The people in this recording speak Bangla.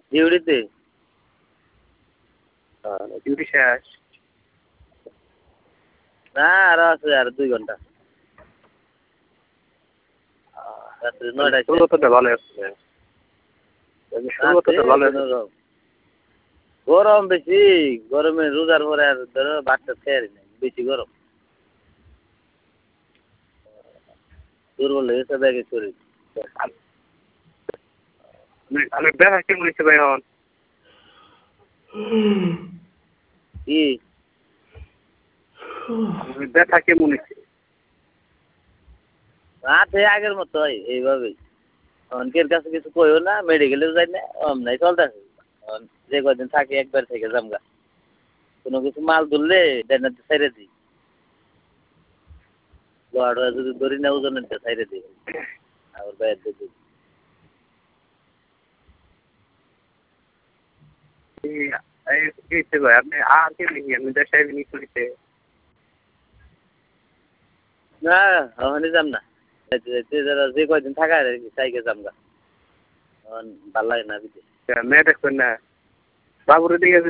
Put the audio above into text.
ডিউটিতে ডিউটি শেষ? না আরো আছে আর 2 ঘন্টা। রাত্রে 9টায় শেষ। শুরুতে ভালো আছে। শুরুতে ভালো আছে। গরম বেশি, গরমে রোজার পরে আর ধরো ভাতটা খেয়ে নাই, বেশি গরম। দুর্বল হয়ে গেছে ব্যাগে শরীর। আমি ব্যথা কেমন হচ্ছে ভাই এখন? কি? ব্যথা কেমন হচ্ছে? রাতে আগের মতো হয় এইভাবেই। অনেকের কাছে কিছু কইও না, মেডিকেলেও যাই না, অমনাই চলতেছে। যে কদিন থাকি একবার থেকে জামগা। কোনো কিছু মাল ধরলে ডাইনাতে ছেড়ে দিই। লোহাটা যদি ধরি না ওজনের ছেড়ে দিই। আবার বাইরে দিয়ে দিই। ভাই আপনি আর কেমনি কি আপনি দেশে করিতে? না, ওখানে যাম না। যে কয়দিন থাকা আর কি তাইকে জামগা। ভাল লাগে না দিতে। মেয়ে দেখবেন না বাবুর দিকে